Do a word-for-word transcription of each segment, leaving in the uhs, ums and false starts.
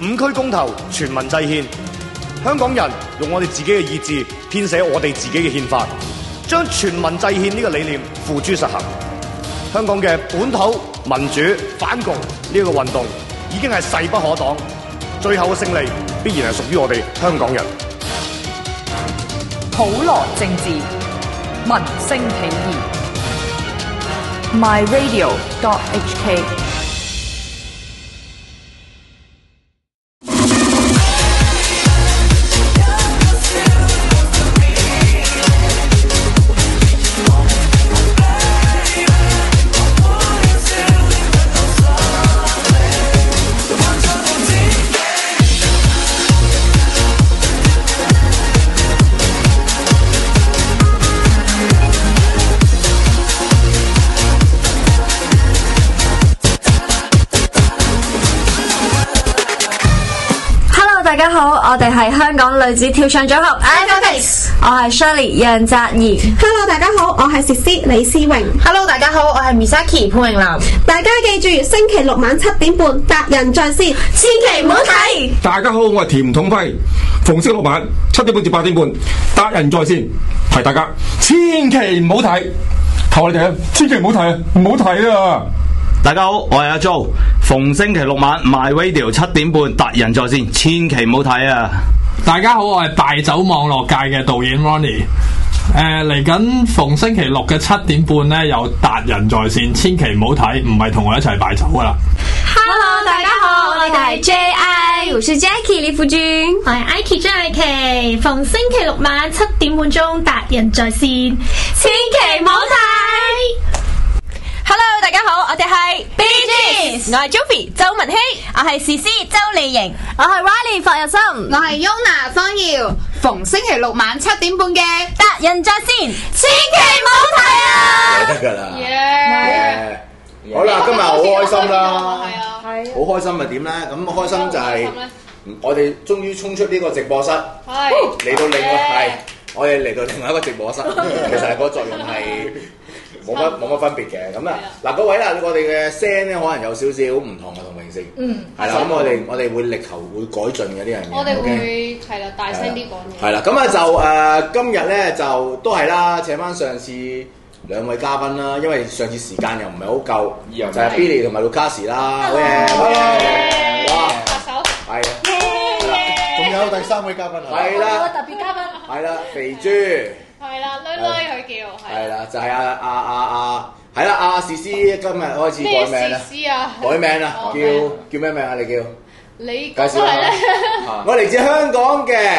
五區公投，全民制憲，香港人用我哋自己嘅意志編寫我哋自己嘅憲法，將全民制憲呢個理念付諸實行。香港嘅本土民主反共呢個運動已經係勢不可擋，最後嘅勝利必然係屬於我哋香港人。 普羅政治，民聲起義。My Radio dot H K。 大家好，我哋係香港女子跳唱組合 Acrobatics， 我係 Shirley 楊澤怡。 Hello， 大家好，我係詩詩李思榮。 Hello， 大家好，我係 Misaki 潘詠南。 大家記住，星期六晚七點半達仁在線，千祈唔好睇。 大家好，我係田統輝。逢星期六晚七點半至八點半達仁在線，提大家千祈唔好睇，求你哋啊，千祈唔好睇啊，唔好睇啊！ 大家好，我係阿 Jo。逢星期六晚 My Radio 七點半達仁在線，千祈唔好睇啊！ 大家好，我係大酒網絡界嘅導演 Ronnie。誒嚟緊逢星期六嘅七點半咧，有達仁在線，千祈唔好睇，唔係同我一齊擺酒噶啦。 Hello， 大家好，我哋係 J I， 我是 Jackie 李富君， 我係 Ike 張藝琪。逢星期六晚七點半鐘達仁在線，千祈唔好睇。 Hello， 大家好，我哋係 B G， 我係 Joey 周文希，我係詩詩周麗瑩， 我係 Riley 霍日森， 我係 Yona 方耀。逢星期六晚七點半嘅達仁在線，千祈唔好睇啊！ 得㗎啦， 耶！ 好啦，今日好開心啦， 係啊， 好開心咪點咧？咁開心就係我哋終於衝出呢個直播室，嚟到另外係我哋嚟到另外一個直播室，其實個作用係冇乜冇乜分別嘅。咁啊嗱，各位啦，我哋嘅聲咧可能有少少唔同嘅同平時， 嗯， 係啦。咁我哋我哋會力求會改進嘅呢樣嘢。 我哋會係啦，大聲啲講嘢。 係啦，咁啊就誒今日咧就都係啦，請翻上次兩位嘉賓啦，因為上次時間又唔係好夠，就係 Billy 同埋 Lucas 啦，好嘢，好嘢，哇， 拍手， 係啊， 仲有第三位嘉賓啊， 係啦， 特別嘉賓， 係啦，肥豬。 係啦，女女佢叫係啦，就係阿阿阿阿係啦，阿詩詩今日開始改名啦， 詩詩啊， 改名啦，叫叫咩名啊？你叫你介紹下咧，我嚟自香港嘅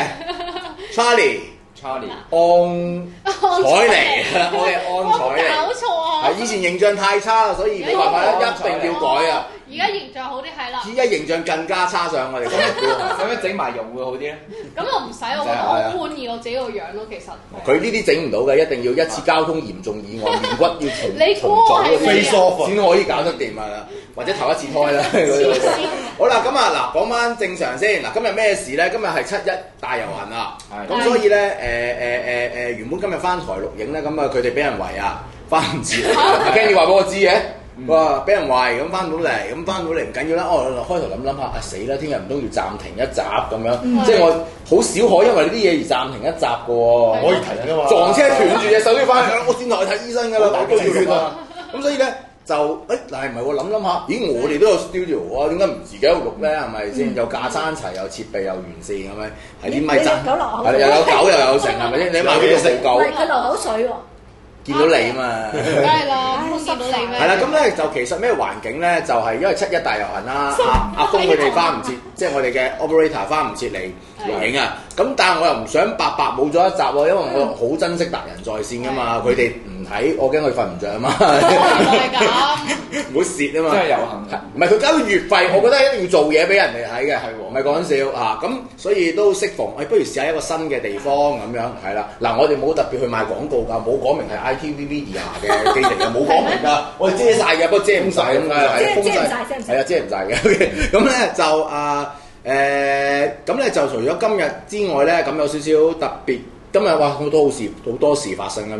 Charlie，Charlie 安彩妮，我係安彩妮， 搞錯啊！ 係以前形象太差啦，所以冇辦法啦，一定要改啊！ 而家形象好啲係啦， 依家形象更加差上我哋， 使唔使整埋容會好啲咧？ 咁我唔使，我覺得我好滿意我自己個樣咯，其實。 佢呢啲整唔到嘅，一定要一次交通嚴重意外，面骨要重重組飛疏先可以搞得掂啊！或者頭一次胎啦。好啦，咁啊嗱，講翻正常先。嗱，今日咩事咧？今日係七一大遊行啊！咁所以咧，誒誒誒誒，原本今日翻台錄影咧，咁啊佢哋俾人圍啊，翻唔切。阿 Kenny 話俾我知嘅。哇！俾人圍咁翻到嚟，咁翻到嚟唔緊要啦。哦，開頭諗諗下，啊死啦！聽日唔通要暫停一集咁樣，嗯、即係我好少可因為呢啲嘢而暫停一集嘅喎。 可以停㗎嘛？ 撞車斷住隻手要翻去，我先落去睇醫生㗎啦，我都要血啊！咁所以咧就誒，但係唔係喎？諗諗下，咦？我哋都有 studio 喎，點解唔自己喺度錄咧？係咪先？有架生齊，有設備，有完善咁樣，係啲咪爭？係又有狗又有成，係咪先？你買佢食狗？ 佢流口水喎。 見到你嘛， 梗係啦，見到你咩？ 係啦，咁咧就其實咩環境咧，就係因為七一大遊行啦，阿阿峰佢哋翻唔切，即係我哋嘅 operator 翻唔切嚟錄影啊。咁但係我又唔想白白冇咗一集喎，因為我好珍惜達仁在線噶嘛，佢哋唔睇，我驚佢瞓唔着啊嘛。 係咁， 唔好蝕啊嘛。 真係遊行， 唔係佢交月費，我覺得一定要做嘢俾人哋睇嘅，唔係講笑嚇。咁所以都適逢，誒不如試下一個新嘅地方咁樣，係啦。嗱，我哋冇特別去賣廣告㗎，冇講明係 I T V Media 嘅基地嘅，冇講明㗎。我哋遮曬嘅，不過遮唔晒咁㗎，係封曬，係啊，遮唔晒嘅。咁咧就啊誒，咁咧就除咗今日之外咧，咁有少少特別。今日哇好多好事，好多事發生今日。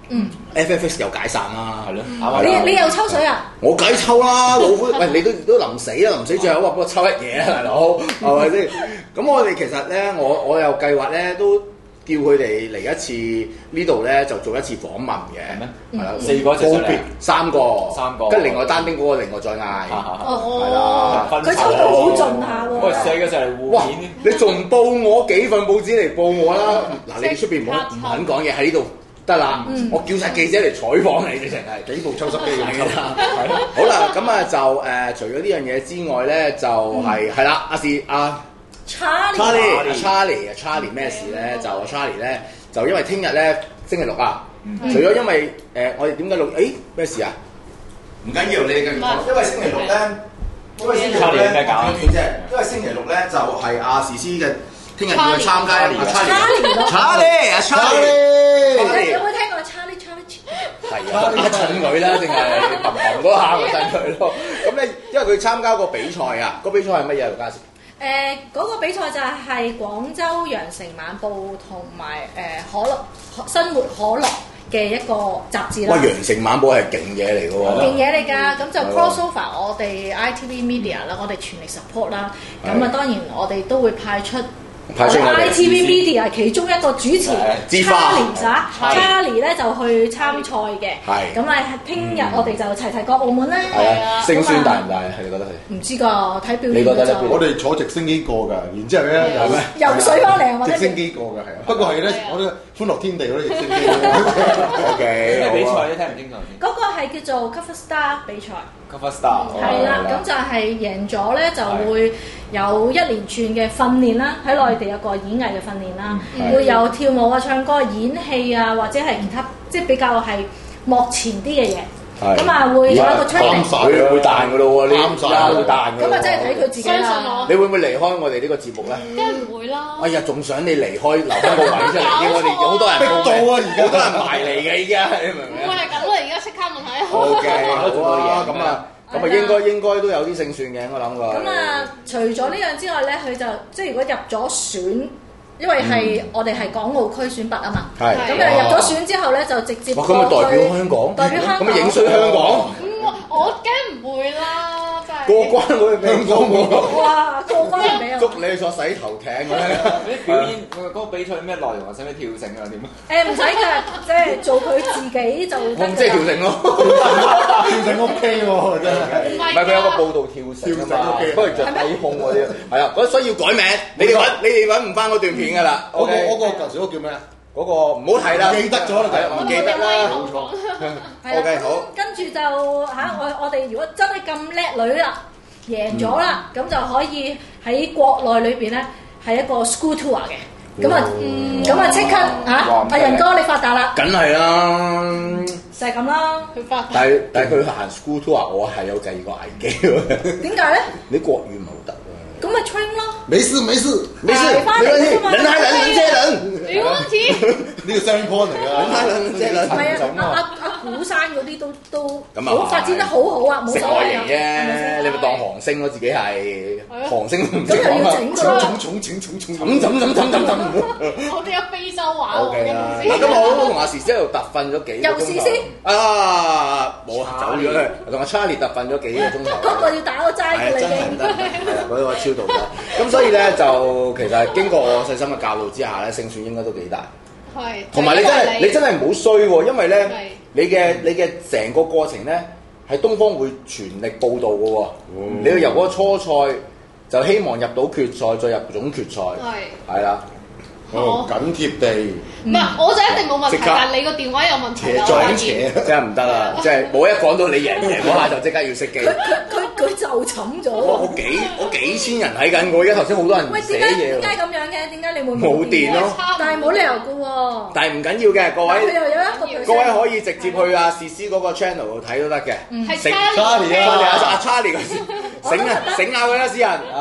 嗯 ，F F X 又解散啦，係咯， 你你又抽水啊？ 我梗係抽啦，老虎，喂，你都都臨死啦，臨死最後話幫我抽一嘢啊，大佬，係咪先？咁我哋其實咧，我我有計劃咧，都叫佢哋嚟一次呢度咧，就做一次訪問嘅，係啦， 四個一齊上嚟， 三個， 三個， 跟住另外單丁嗰個另外再嗌，係啦， 佢抽到好盡下喎。 喂，四個就嚟互哇！ 片， 你仲報我幾份報紙嚟報我啦？嗱，你哋出邊唔好唔肯講嘢喺呢度。得啦，我叫晒記者嚟採訪你，直情係幾部抽濕機咁抽。好啦，咁啊就誒，除咗呢樣嘢之外咧，就係係啦，阿是阿 Charlie，Charlie，Charlie 啊 Charlie 咩事咧？就 Charlie 咧，就因為聽日咧星期六啊，除咗因為誒我哋點解錄？誒咩事啊？唔緊要，你哋繼續講。因為星期六咧，因為星期六咧，講一段啫。因為星期六咧就係阿時思嘅。聽日要去參加阿 Charlie，Charlie，阿 Charlie， 有冇聽過 Charlie Charlie？ 係啊，一襯佢啦，定係揼揼嗰下咪襯佢咯。咁咧，因為佢參加個比賽啊，個比賽係乜嘢啊？家時？ 誒，嗰個比賽就係廣州羊城晚報同埋誒可樂生活可樂嘅一個雜誌啦。 哇！羊城晚報係勁嘢嚟嘅喎。 勁嘢嚟㗎，咁就 cross over 我哋 I T V Media 啦，我哋全力 support 啦。咁啊，當然我哋都會派出。I T V Media 其中一個主持 Charlie 啊 ，Charlie 咧就去參賽嘅。係咁啊，聽日我哋就齊齊過澳門咧。 係啊，勝算大唔大？係你覺得係？ 唔知㗎，睇表演。 你覺得咧？ 我哋坐直升機過㗎，然之後咧有咩？ 游水翻嚟啊！ 直升機過㗎係啊，不過係咧，我哋歡樂天地嗰啲直升機。 O K， 咩比賽咧？聽唔清楚先。 嗰個係叫做 Cover Star 比賽。 Cover Star 係啦，咁就係贏咗咧，就會有一連串嘅訓練啦，喺內地有個演藝嘅訓練啦，會有跳舞啊、唱歌、演戲啊，或者係其他即係比較係幕前啲嘅嘢。咁啊，會有一個 training， 會會彈㗎咯喎，呢啱曬會彈㗎。 咁啊，真係睇佢自己啦。 你會唔會離開我哋呢個節目咧？ 梗係唔會啦。 哎呀，仲想你離開，留翻個位出嚟，因為我哋有好多人逼到啊！而家好多人埋嚟嘅，依家你明唔明啊？ 唔係咁啦，而家即刻問下。 O K，好啊，咁啊。咁啊，應該應該都有啲勝算嘅，我諗過。 咁啊，除咗呢樣之外咧，佢就即係如果入咗選，因為係我哋係港澳區選拔啊嘛。係。咁啊，入咗選之後咧，就直接過去。 咁咪代表香港？ 代表香港。 咁咪影衰香港？ 我梗唔會啦，真係。 過關會俾香港冇。哇！過關俾啊！ 捉你坐洗頭艇嗰啲。 啲表演嗰個比賽咩內容啊？使唔使跳繩啊？點啊？ 誒唔使㗎，即係做佢自己就得。 即係跳繩咯。 跳繩 O K 喎，真係。 唔係佢有個報道跳繩啊嘛，不過着低胸嗰啲。係啊，嗰所以要改名。你哋揾你哋揾唔翻嗰段片㗎啦。 嗰個嗰個舊時嗰個叫咩啊？ 嗰個唔好睇啦， 記得咗啦， 唔記得啦，冇錯。O K 好， 跟住就嚇我我哋如果真係咁叻女啦，贏咗啦，咁就可以喺國內裏邊咧係一個 school tour 嘅。咁啊，咁啊即刻嚇阿仁哥你發達啦！ 梗係啦， 就係咁啦，佢發達。 但係但係佢行 school tour，我係有第二個危機喎。 點解咧？ 你國語唔係好得。 咁咪 train 咯， 沒事沒事沒事，沒問題，人係人，人接人， 冇問題。 呢個 selling point 嚟㗎， 人係人接人。 唔係啊，阿阿阿古山嗰啲都都好發展得好好啊，冇食外所謂形啫，你咪當韓星咯，自己係韓星都唔識講啊， 重重重重重咁咁咁咁咁咁。 我哋有非洲話喎。 O K 啦，嗱咁我都同阿時思喺度特訓咗幾個鐘頭。 又時思啊，冇啊，走咗啦，同阿 Charlie 特訓咗幾個鐘頭。 嗰個要打個齋嘅你已經。 係啊，嗰個超度咗。咁所以咧就其實經過我細心嘅教導之下咧，勝算應該都幾大。 係。 同埋你真係你真係唔好衰喎，因為咧你嘅你嘅成個過程咧係東方會全力報導嘅喎。你要由嗰個初賽就希望入到決賽，再入總決賽。係。係啦。 哦，緊貼地。 唔係，我就一定冇問題，但係你個電話有問題。 扯再扯，真係唔得啦！即係冇一講到你贏贏嗰下就即刻要熄機。 佢佢佢就冚咗。 我我幾我幾千人睇緊我，而家頭先好多人寫嘢。 點解咁樣嘅？點解你會冇電咯？ 但係冇理由嘅喎。 但係唔緊要嘅，各位。 佢又有一個。 各位可以直接去阿試師嗰個 channel 度睇都得嘅。 係 Charlie 啊，阿 Charlie 個醒啊醒下佢啦，私人啊。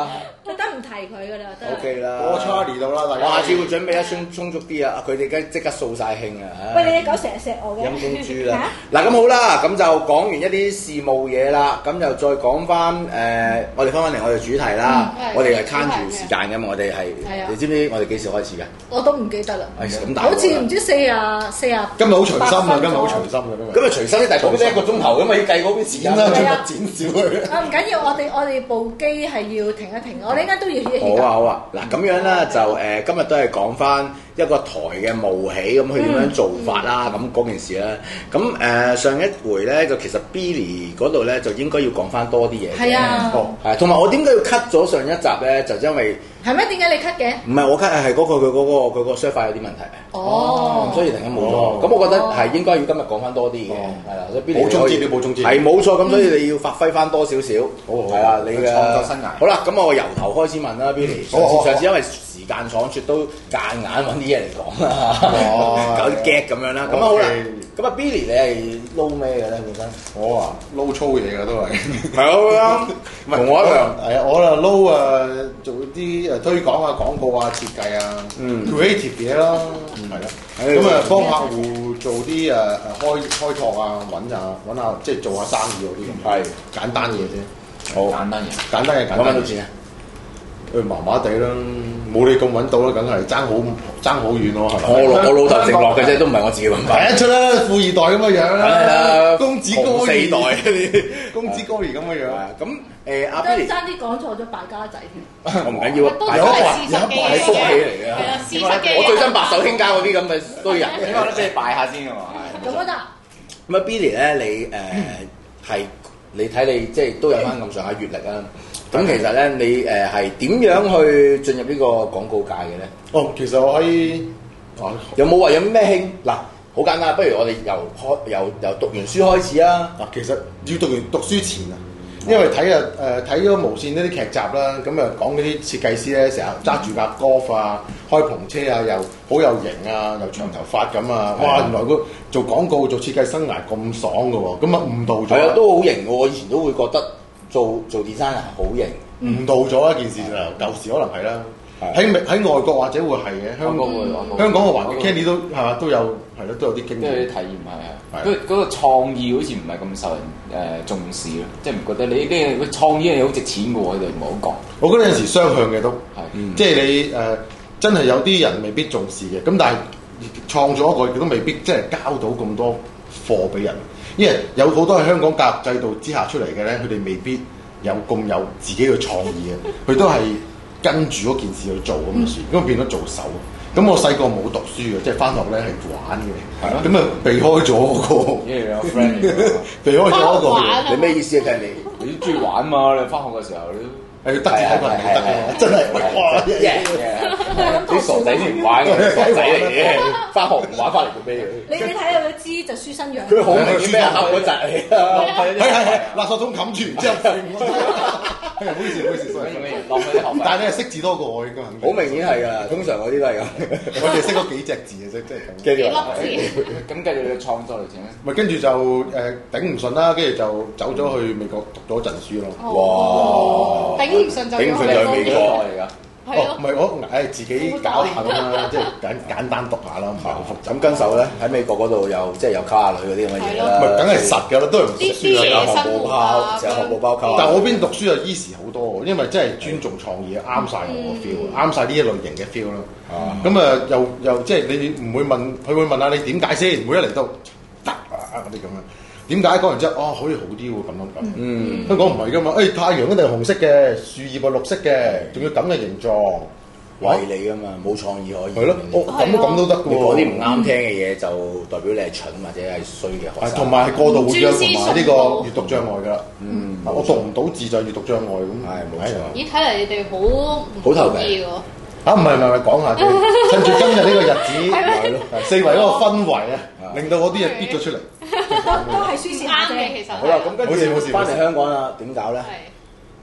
特登唔提佢噶啦，得。 O K 啦， 我 Charlie 到啦，大家。 我下次會準備一充充足啲啊！佢哋梗即刻掃晒興啊！ 喂，你隻狗成日錫我嘅。 陰公豬啦！嗱咁好啦，咁就講完一啲事務嘢啦，咁就再講翻誒，我哋翻返嚟我哋主題啦。我哋係慳住時間嘅嘛，我哋係。你知唔知我哋幾時開始嘅？ 我都唔記得啦。 咁大。 好似唔知四啊四啊。 今日好隨心啊！今日好隨心嘅今日。 今日隨心啲，但係講緊一個鐘頭咁嘛，要計嗰邊時間啦， 係啊， 剪少佢。 啊唔緊要，我哋我哋部機係要停一停，我哋應該都要歇一歇。 好啊好啊，嗱咁樣咧就誒，今日都係講翻一個台嘅冒起，咁佢點樣做法啦？咁嗰件事咧，咁誒上一回咧就其實 Billy 嗰度咧就應該要講翻多啲嘢。係啊，係同埋我點解要 cut 咗上一集咧？就因為係咩？點解你 cut 嘅？ 唔係我 cut 係嗰個佢嗰個佢個 server 有啲問題。哦，所以突然間冇咗。咁我覺得係應該要今日講翻多啲嘅，係啦。所以 Billy 補充資料，補充資料係冇錯。咁所以你要發揮翻多少少，係啦，你嘅創作生涯。 好啦，咁我由頭開始問啦，Billy。上次上次因為時間倉促都夾硬揾啲嘢嚟講啦，搞啲 get 咁樣啦。咁啊好啦，咁啊 Billy 你係撈咩嘅咧本身？ 我啊撈粗嘢嘅都係， 係啊，同我一樣。 係啊，我啊撈啊做啲誒推廣啊、廣告啊、設計啊、creative 嘢啦，係啦。咁啊幫客戶做啲誒誒開開拓啊、揾啊揾下即係做下生意嗰啲咁。係簡單嘢啫，好簡單嘢，簡單嘢簡單。 揾到錢啊？ 誒麻麻地啦，冇你咁揾到啦，梗係爭好爭好遠咯，係咪？ 我我老豆承落嘅啫，都唔係我自己揾翻。 睇得出啦，富二代咁嘅樣啦，公子哥兒四代嗰啲， 公子哥兒咁嘅樣。 咁誒阿都 Billy 爭啲講錯咗敗家仔添。 我唔緊要啊， 都係事實嘅， 係福氣嚟嘅。 係啊，事實嘅。 我最憎白手興家嗰啲咁嘅堆人， 應該都俾你拜下先㗎嘛。 咁啊得。 咁啊 Billy 咧，你誒係你睇你即係都有翻咁上下閲歷啊。咁其實咧，你誒係點樣去進入呢個廣告界嘅咧？ 哦，其實我喺有冇話有咩興？嗱，好簡單，不如我哋由開由由讀完書開始啊！ 嗱，其實要讀完讀書前啊，因為睇啊誒睇咗無線呢啲劇集啦，咁啊講嗰啲設計師咧，成日揸住架 golf 啊，開篷車啊，又好有型啊，又長頭髮咁啊！哇，原來個做廣告做設計生涯咁爽㗎喎，咁啊誤導咗。 係啊，都好型喎！我以前都會覺得。做做 design 係好型， 誤導咗一件事就舊時可能係啦，喺喺外國或者會係嘅，香港香港嘅環境 Kenny 都係嘛都有係咯，都有啲經驗， 都有啲體驗係啊。嗰嗰個創意好似唔係咁受人誒重視咯，即係唔覺得你呢個創意係好值錢嘅喎，佢哋唔好講。 我覺得有時雙向嘅都係，即係你誒真係有啲人未必重視嘅，咁但係創咗一個亦都未必即係交到咁多貨俾人。因為有好多喺香港教育制度之下出嚟嘅咧，佢哋未必有咁有自己嘅創意嘅，佢都係跟住嗰件事去做咁嘅事，咁變咗做手。咁我細個冇讀書嘅，即係翻學咧係玩嘅，咁啊避開咗嗰個， 因為有 friend 避開咗嗰個。 你咩意思啊？你你都中意玩嘛？你翻學嘅時候你都。 係得睇個人得嘅，真係哇！ 啲傻仔先唔玩嘅，傻仔嚟嘅， 翻學唔玩翻嚟做咩？ 你你睇下佢知就書生樣。 佢好明顯咩黑嗰陣嚟啊！ 係係係，垃圾桶冚住，然之後唔好意思，唔好意思， 落去啲學。 但係你係識字多過我應該肯定。 好明顯係㗎，通常嗰啲都係咁。 我哋識嗰幾隻字嘅啫，即係咁。 幾粒字。咁繼續你嘅創作嚟整咧？ 咪跟住就誒頂唔順啦，跟住就走咗去美國讀咗陣書咯。 哇！ 頂唔順就頂唔順就係美國嚟㗎。 哦，唔係我誒自己搞下啦，即係簡簡單讀下啦，唔係好複雜。 咁跟手咧喺美國嗰度有即係有溝下女嗰啲咁嘅嘢啦。 咪梗係實㗎啦，都係唔識書啦， 學步拋，成日學步拋溝。 但係我邊讀書就 easy 好多，因為真係尊重創意，啱晒我個 feel，啱晒呢一類型嘅 feel 啦。咁啊，又又即係你唔會問，佢會問下你點解先，每一嚟都得啊嗰啲咁樣。點解講完之後，哦可以好啲喎咁樣咁。嗯，香港唔係㗎嘛，誒太陽一定係紅色嘅，樹葉係綠色嘅，仲要咁嘅形狀， 為你㗎嘛，冇創意可以。 係咯，哦咁都咁都得㗎喎。 你講啲唔啱聽嘅嘢，就代表你係蠢或者係衰嘅學生。 同埋係過度活躍同埋呢個閱讀障礙㗎啦。嗯，我讀唔到字就係閱讀障礙咁。係冇錯。 咦，睇嚟你哋好好投機喎。 啊，唔係唔係唔係，講下啫，趁住今日呢個日子，係咯，四圍嗰個氛圍啊，令到我啲嘢逼咗出嚟， 都係輸蝕啱嘅其實。 好啦，咁跟住翻嚟香港啦，點搞咧？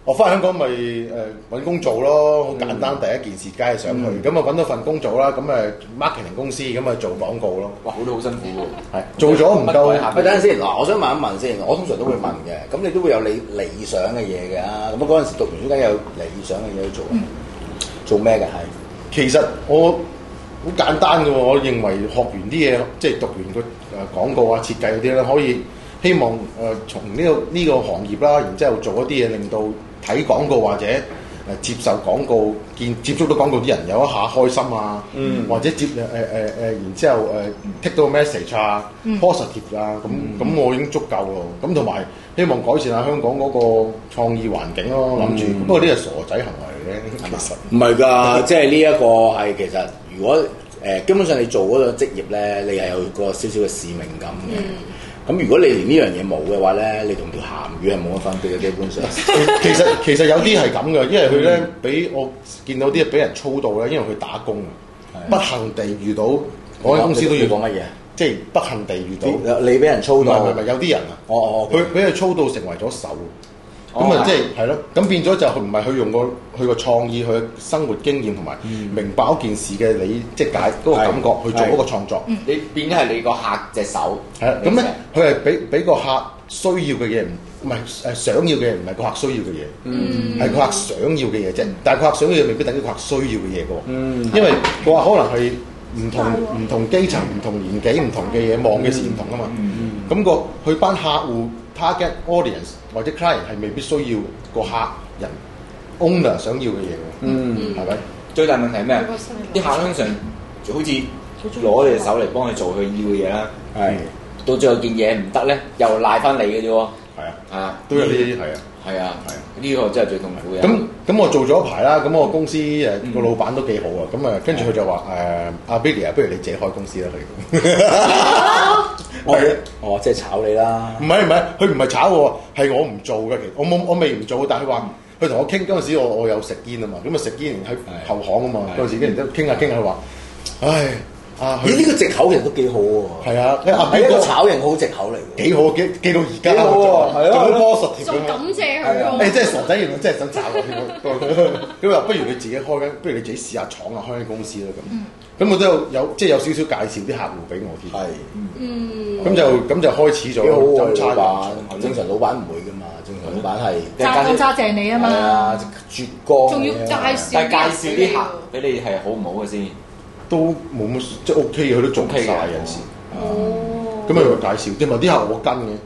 我翻香港咪誒揾工做咯，好簡單。第一件事梗係上去，咁啊揾到份工做啦，咁誒 marketing 公司咁啊做廣告咯。 哇，好都好辛苦喎。 係做咗唔夠。 喂，等陣先嗱，我想問一問先，我通常都會問嘅，咁你都會有你理想嘅嘢嘅啊？咁嗰陣時讀完書梗有理想嘅嘢去做，嗯、做咩嘅係？ 其實我好簡單嘅喎，我認為學完啲嘢，即係讀完個誒廣告啊、設計嗰啲咧，可以希望誒從呢個呢個行業啦，然之後做一啲嘢，令到睇廣告或者誒接受廣告、見接觸到廣告啲人有一下開心啊，嗯、或者接誒誒誒，然之後誒 take 到 message 啊、嗯、positive 啊，咁咁、嗯、我已經足夠咯。咁同埋希望改善下香港嗰個創意環境咯，諗住。不過呢個傻仔行為咧，其實唔係㗎，即係呢一個係其實如果誒、呃、基本上你做嗰個職業咧，你係有個少少嘅使命感嘅。嗯咁如果你連呢樣嘢冇嘅話咧，你同條鹹魚係冇乜分別嘅，基本上。 其實其實有啲係咁嘅，因為佢咧俾我見到啲俾人操到咧，因為佢打工啊，不幸地遇到嗰間公司都要講乜嘢？ 即係不幸地遇到你俾人操到， 唔係唔係有啲人啊， 哦哦， 佢俾佢操到成為咗手。咁啊，即係係咯，咁變咗就唔係去用個佢個創意、佢生活經驗同埋明白嗰件事嘅你即係解嗰個感覺去做嗰個創作。 你變咗係你個客隻手。 係啦，咁咧佢係俾俾個客需要嘅嘢，唔唔係誒想要嘅嘢，唔係個客需要嘅嘢，係個客想要嘅嘢啫。但係個客想要嘅嘢未必等於個客需要嘅嘢嘅喎。因為個客可能係唔同唔同基層、唔同年紀、唔同嘅嘢望嘅事唔同啊嘛。咁個佢班客戶 target audience 或者 client 係未必需要個客人 owner 想要嘅嘢喎， 嗯， 係咪？ 最大問題係咩？啲客通常就好似攞你隻手嚟幫佢做佢要嘅嘢啦，係到最後件嘢唔得咧，又賴翻你嘅啫喎， 係啊， 係啊， 都有呢啲係啊， 係啊，係啊，呢個真係最痛苦嘅。 咁咁我做咗一排啦，咁我公司誒個老闆都幾好啊，咁啊跟住佢就話誒阿 Billy 啊，不如你自己開公司啦佢。 我哦，即係炒你啦！ 唔係唔係，佢唔係炒我，係我唔做嘅。其實我冇我未唔做，但係佢話佢同我傾嗰陣時我，我我有食煙啊嘛，咁啊食煙喺後巷啊嘛，嗰陣時跟住都傾下傾下，佢話：唉啊！ 咦？呢個藉口其實都幾好喎。 係啊， 係一個炒人好藉口嚟嘅。 幾好，記記到而家幾好喎，係啊， 仲 positive 仲感謝佢喎。 誒，即係傻仔，原來真係想炒我添。咁話不如你自己開間，不如你自己試下廠啊，開間公司啦咁。咁我都有有即係有少少介紹啲客戶俾我添。係，嗯。咁就咁就開始咗。 幾好喎，老闆。正常老闆唔會噶嘛，正常老闆係揸多揸正你啊嘛。 係啊，絕光。 仲要介紹。 但係介紹啲客俾你係好唔好嘅先？ 都冇乜即係 OK 嘅，佢都做晒有陣時。哦。咁咪介紹，即係啲客我跟嘅。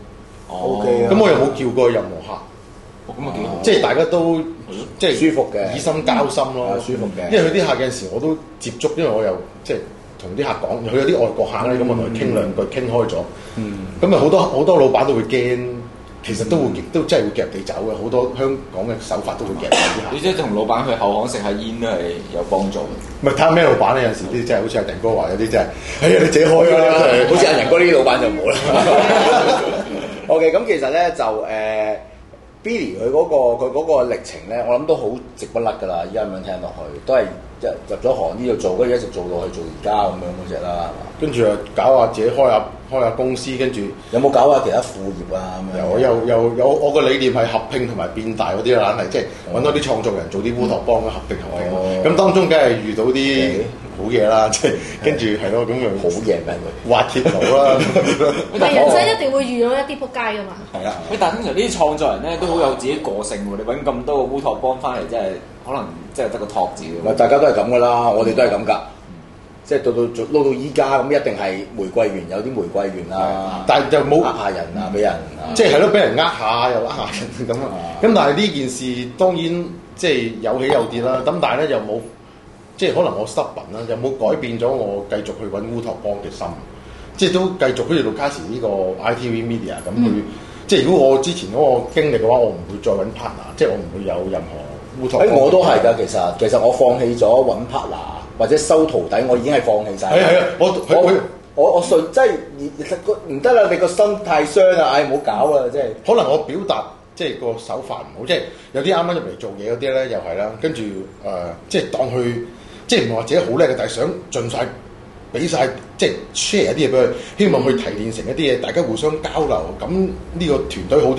O K 啊。 咁我又冇叫過任何客。 咁啊幾好。即係大家都即係舒服嘅， 以心交心咯。 舒服嘅。 因為佢啲客有陣時我都接觸，因為我又即係同啲客講，佢有啲外國客咧，咁我同佢傾兩句，傾開咗。嗯。咁啊好多好多老闆都會驚。其實都會都真係會夾你走嘅，好多香港嘅手法都會夾你啲客。 你即係同老闆去後巷食下煙都係有幫助。 唔係睇下咩老闆咧，有時啲真係好似阿仁哥話，有啲真係，哎呀你自己開啦， 好似阿仁哥呢啲老闆就冇啦。OK，咁其實咧就誒、呃、Billy 佢嗰、嗰個佢嗰個歷程咧，我諗都好直不甩㗎啦。依家咁樣聽落去，都係入入咗行呢度做，跟住一直做到去做而家咁樣嗰隻啦，係嘛？ 跟住啊搞下自己開下開下公司，跟住有冇搞下其他副業啊？咁樣有有有有，我個理念係合併同埋變大嗰啲啦，係即係揾多啲創作人做啲烏托邦嘅合併合併。咁當中梗係遇到啲好嘢啦，即係跟住係咯，咁樣好嘢咪會滑鐵盧啦。 但係人生一定會遇到一啲撲街㗎嘛。 係啊，喂！但係通常呢啲創作人咧都好有自己個性喎。你揾咁多個烏托邦翻嚟，真係可能真係得個托字嘅。 大家都係咁㗎啦，我哋都係咁㗎。即係到到撈到依家咁，一定係玫瑰園有啲玫瑰園啦， 但係就冇呃下人啊，俾人即係係咯，俾人呃下又呃下人咁啊。咁但係呢件事當然即係有起有跌啦。咁但係咧又冇即係可能我 stubborn 啦，又冇改變咗我繼續去揾烏托邦嘅心。即係都繼續好似盧卡士呢個 I T V Media 咁去。嗯、即係如果我之前嗰個經歷嘅話，我唔會再揾 partner，即係我唔會有任何烏托邦。 誒，我都係㗎，其實其實我放棄咗揾 partner。或者收徒弟，我已經係放棄晒。 係係啊，我我我我順即係唔得啦！你個心太傷啦，唉唔好搞啦！即係可能我表達即係個手法唔好，即係有啲啱啱入嚟做嘢嗰啲咧，又係啦。跟住誒，即係當佢即係唔係話自己好叻嘅，但係想盡晒俾晒，即係 share 一啲嘢俾佢，希望去提煉成一啲嘢，大家互相交流，咁呢個團隊好啲。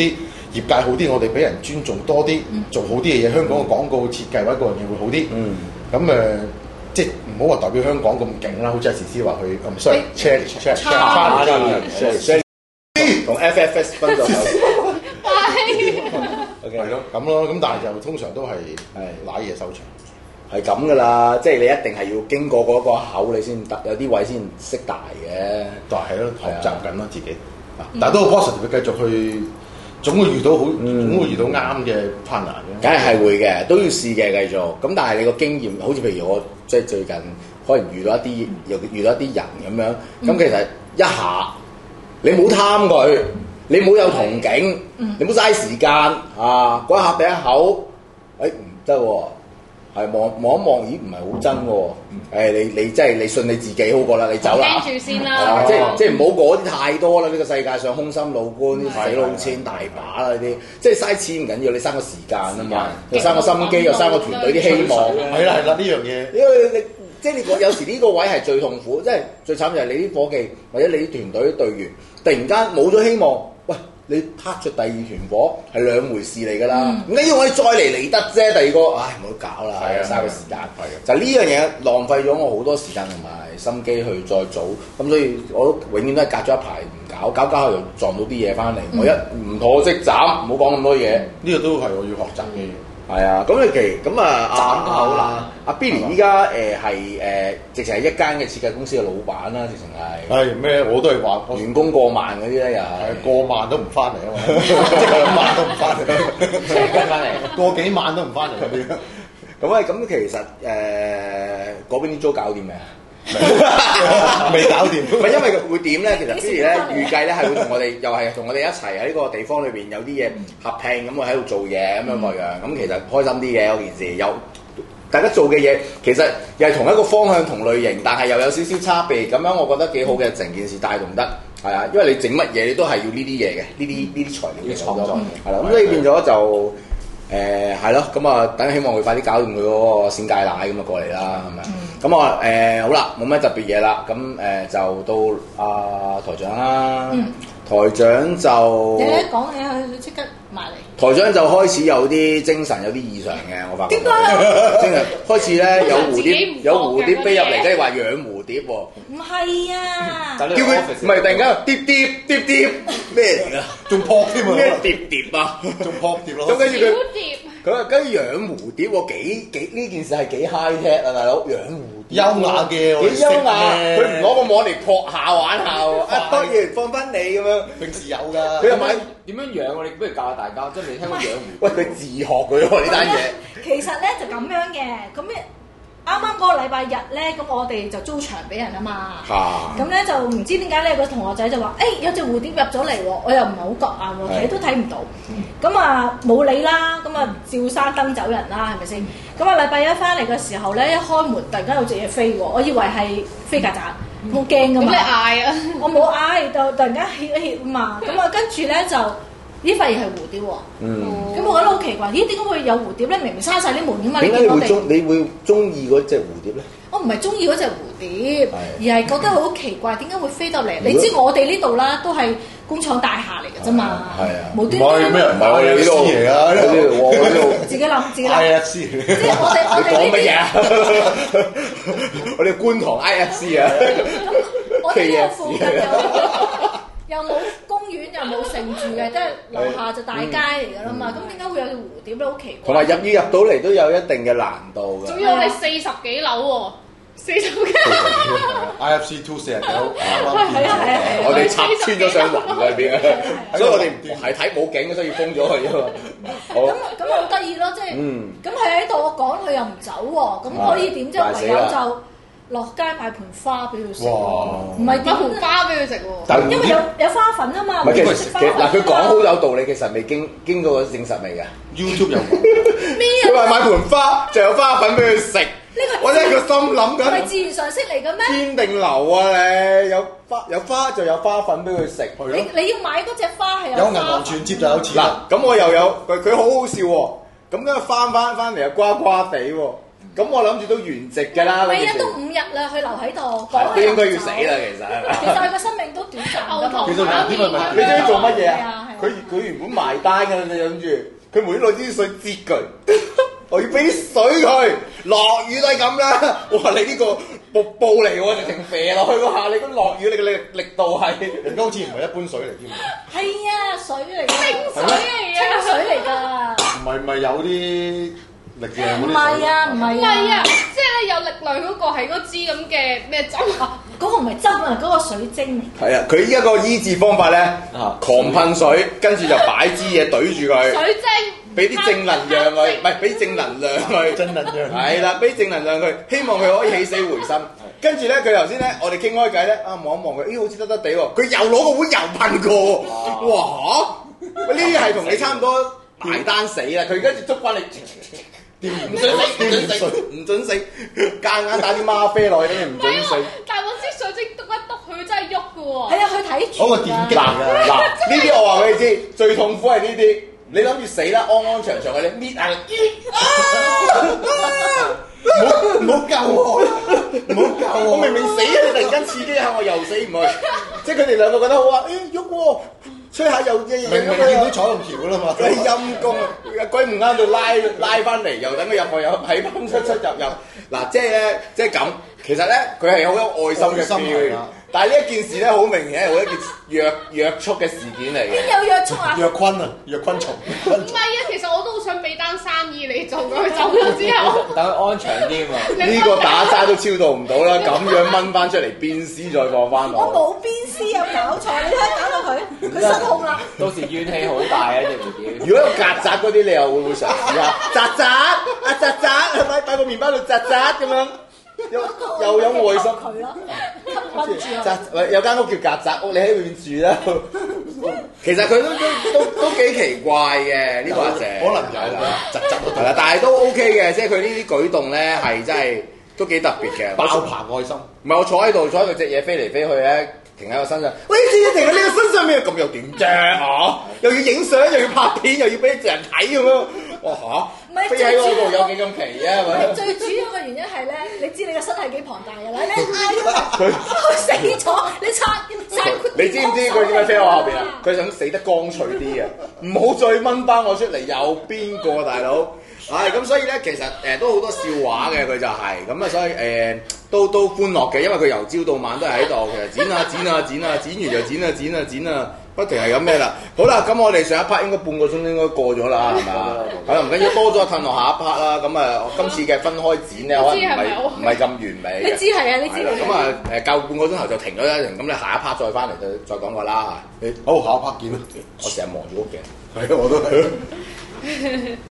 業界好啲，我哋俾人尊重多啲，做好啲嘅嘢，香港嘅廣告設計或者嗰樣嘢會好啲。 嗯， 咁誒，即係唔好話代表香港咁勁啦，好似阿時思話佢咁衰 ，Charlie Charlie Charlie 同 F F S 分咗手。 係咯，咁咯，咁但係就通常都係係揦嘢收場。 係咁噶啦，即係你一定係要經過嗰個口，你先得有啲位先識大嘅。 就係咯，學習緊咯自己。但係都好 positive，繼續去，總會遇到好，總會遇到啱嘅 partner 嘅。 梗係係會嘅，都要試嘅繼續。咁但係你個經驗，好似譬如我即係最近可能遇到一啲，又遇到一啲人咁樣。咁其實一下你冇貪佢，你冇有憧憬，你冇嘥時間啊！嗰一下第一口，誒唔得喎。係望望一望，咦唔係好真喎！誒你你即係你信你自己好過啦，你走啦。 聽住先啦。 即係即係唔好嗰啲太多啦！呢個世界上空心老官、啲死老千大把啦！呢啲即係嘥錢唔緊要，你嘥個時間啊嘛，又嘥個心機，又嘥個團隊啲希望。 係啦係啦，呢樣嘢。 因為你即係你有時呢個位係最痛苦，即係最慘就係你啲伙計或者你啲團隊啲隊員突然間冇咗希望，喂！你拍出第二團火係兩回事嚟㗎啦，唔緊要我哋再嚟嚟得啫。第二個，唉唔好搞啦，嘥個時間。就呢樣嘢浪費咗我好多時間同埋心機去再做，咁所以我都永遠都係隔咗一排唔搞，搞搞下又撞到啲嘢翻嚟。我一唔妥即斬，唔好講咁多嘢。 呢個都係我要學習嘅嘢。 係啊，咁你其咁啊，阿阿 Billy 依家誒係誒，直情係一間嘅設計公司嘅老闆啦，直情係。 係咩？我都係話員工過萬嗰啲咧，又係過萬都唔翻嚟啊嘛，即係兩萬都唔翻嚟， 即係跟翻嚟， 過幾萬都唔翻嚟嗰啲。 咁啊，咁其實誒嗰邊啲租搞掂未啊？ 未搞掂。 唔係因為會點咧？其實 Billy 咧預計咧係會同我哋又係同我哋一齊喺呢個地方裏邊有啲嘢合併咁，我喺度做嘢咁樣個樣。咁其實開心啲嘅嗰件事，有大家做嘅嘢其實又係同一個方向同類型，但係又有少少差別。咁樣我覺得幾好嘅，成件事帶動得係啊。因為你整乜嘢你都係要呢啲嘢嘅，呢啲呢啲材料嘅創作係啦。咁所以變咗就。誒係咯，咁啊等希望佢快啲搞掂佢嗰個鮮芥奶咁啊過嚟啦，係咪？咁啊誒好啦，冇咩特別嘢啦，咁誒、呃、就到阿、呃、台長啦，嗯、台長就你一講起佢即刻埋嚟。 台長就開始有啲精神，有啲異常嘅，我發覺。點解？精神開始咧有蝴蝶，有蝴蝶飛入嚟，跟住話養蝴蝶喎。 唔係啊！ 叫佢唔係突然間碟碟碟碟咩嚟㗎？ 仲撲添啊！ 咩碟碟啊？ 仲撲碟咯！ 咁跟住佢，佢話跟住養蝴蝶喎，幾幾呢件事係幾 high tech 啊，大佬養蝴蝶。優雅嘅， 幾優雅。佢唔攞個網嚟撲下玩下喎，啊當然放翻你咁樣。 平時有㗎。 佢又買點樣養喎？你不如教下大家，真係未聽過養蝴蝶。 喂，佢自學佢喎呢單嘢。 其實咧就咁樣嘅，咁咧。啱啱嗰個禮拜日咧，咁我哋就租場俾人啊嘛。咁咧、啊、就唔知點解咧，個同學仔就話：誒、欸、有隻蝴蝶入咗嚟喎，我又唔係好覺眼喎，睇都睇唔到。咁啊冇理啦，咁啊照閂燈走人啦，係咪先？咁啊禮拜一翻嚟嘅時候咧，一開門突然間有隻嘢飛喎，我以為係飛曱甴，好驚噶嘛。咁你嗌啊？我冇嗌，就突然間歇一歇啊嘛。咁啊跟住咧就。呢塊嘢係蝴蝶喎，咁、嗯、我覺得好奇怪，咦點解會有蝴蝶咧？明明閂晒啲門㗎嘛， 點解你會中你會中意嗰隻蝴蝶咧？ 我唔係中意嗰隻蝴蝶，而係覺得好奇怪，點解會飛到嚟？你知我哋呢度啦，都係工廠大廈嚟㗎啫嘛， 係啊， 無端端咩唔係我哋呢度嚟啊？呢度我呢度自己諗自己諗 I F C， 即係我哋我哋講乜嘢啊？我哋觀塘 I F C 啊， 咁我哋呢個附近有。又冇公園又冇城住嘅，即係樓下就大街嚟㗎啦嘛。咁點解會有隻蝴蝶咧？好奇怪。 同埋入要入到嚟都有一定嘅難度㗎。 仲要係四十幾樓喎，四十幾。 I F C two 四十幾樓。 係啊係啊係啊！ 我哋插穿咗上雲裏邊啊，所以我哋唔係睇冇景，所以封咗佢啊嘛。 咁咁好得意咯，即係咁佢喺度，我趕佢又唔走喎，咁可以點啫？唯有就。落街買盆花俾佢食，唔係買盆花俾佢食喎，因為有有花粉啊嘛。 唔係其實嗱，佢講好有道理，其實未經經過證實未㗎。YouTube 有咩啊？ 佢話買盆花就有花粉俾佢食，我真係個心諗緊。 係自然常識嚟嘅咩？ 天定流啊你！有花有花就有花粉俾佢食。 你你要買嗰隻花係有有銀行存摺就有錢。 嗱，咁我又有佢佢好好笑喎，咁跟住翻翻翻嚟又瓜瓜地喎。咁我諗住都圓寂㗎啦， 係啊，都五日啦，佢留喺度， 講都應該要死啦，其實。 其實佢個生命都短暫㗎嘛。 其實呢個咪你知唔知做乜嘢啊？ 佢佢原本埋單㗎，你諗住佢無端攞支水擠佢，我要俾啲水佢，落雨都係咁啦。我話你呢個瀑布嚟喎，直情射落去嗰下，你咁落雨你嘅力力度係， 而家好似唔係一般水嚟添。 係啊，水嚟㗎， 清水嚟㗎， 清水嚟㗎。 唔係唔係有啲力量嗰啲水？ 唔係啊，唔唔係係啊，即係咧有力量嗰個係嗰支咁嘅咩針啊？ 嗰個唔係針啊，嗰個水晶嚟。 係啊，佢依家個醫治方法咧，狂噴水，跟住就擺支嘢對住佢。 水晶。 俾啲正能量佢，唔係俾正能量佢， 正能量係啦，俾正能量佢，希望佢可以起死回生。跟住咧，佢頭先咧，我哋傾開偈咧，啊望一望佢，咦好似得得地喎，佢又攞個碗又噴過，哇！喂，呢啲係同你差唔多埋單死啦，佢跟住捉翻你，唔准食，唔准食，唔准食，夾硬打啲嗎啡落去，唔准食。 但係我支水晶篤一篤佢真係喐嘅喎。 係啊，佢睇住。 嗰個電擊嗱嗱，呢啲我話俾你知，最痛苦係呢啲。你諗住死啦，安安詳詳嘅你搣下，唔好唔好救我，唔好救我！我明明死啊，你突然間刺激一下，我又死唔去。即係佢哋兩個覺得好啊，誒喐喎，吹下又嘢嘢明明見到彩虹橋啦嘛， 你陰公啊！鬼唔啱就拉拉翻嚟，又等佢入去，又喺翻出出入入。嗱，即係咧，即係咁。其實咧，佢係好有愛心嘅 feel。但係呢一件事咧，好明顯係好一件約約束嘅事件嚟嘅。 邊有約束啊？ 約坤啊，約坤蟲。 唔係啊，其實我都好想俾單生意你做，佢走咗之後。 等佢安詳啲嘛。 呢個打齋都超度唔到啦，咁樣掹翻出嚟鞭屍再放翻我冇鞭屍有搞錯，你睇搞到佢，佢失控啦。 到時怨氣好大啊！隻蝴蝶。 如果有曱甴嗰啲，你又會唔會嘗試下？曱甴啊曱甴，擺擺個麵包度曱甴咁樣。又又有愛心，曱有間屋叫曱甴屋，你喺裏面住啦。其實佢都都都都幾奇怪嘅呢個阿姐， 可能有啦，曱甴係啦，但係都 OK 嘅，即係佢呢啲舉動咧係真係都幾特別嘅， 爆棚愛心。 唔係我坐喺度，坐喺度隻嘢飛嚟飛去咧，停喺我身上。喂，隻嘢停喺呢個身上面，咁又點啫？嚇，又要影相，又要拍片，又要俾人睇咁樣。哇嚇！飛喺嗰度有幾咁奇啊？係咪？ 最主要嘅原因係咧，你知你個身係幾龐大㗎啦，你嗌佢佢死咗，你擦擦你知唔知佢點解飛喺我後邊啊？佢想死得乾脆啲啊！唔好再掹翻我出嚟，有邊個大佬？唉，咁所以咧，其實誒都好多笑話嘅，佢就係咁啊，所以誒都都歡樂嘅，因為佢由朝到晚都係喺度，其實剪啊剪啊剪啊，剪完就剪啊剪啊剪啊。不停係咁咩啦？好啦，咁我哋上一 part 應該半個鐘應該過咗啦，係咪啊？係啦，唔緊要，多咗褪落下一 part 啦。咁啊，今次嘅分開剪咧，可能唔係唔係咁完美。 你知係啊，你知嚟。 咁啊誒，夠半個鐘頭就停咗一停，咁你下一 part 再翻嚟就再講過啦。 好，下一 part 見啦。 我成日望住屋嘅， 係啊，我都係。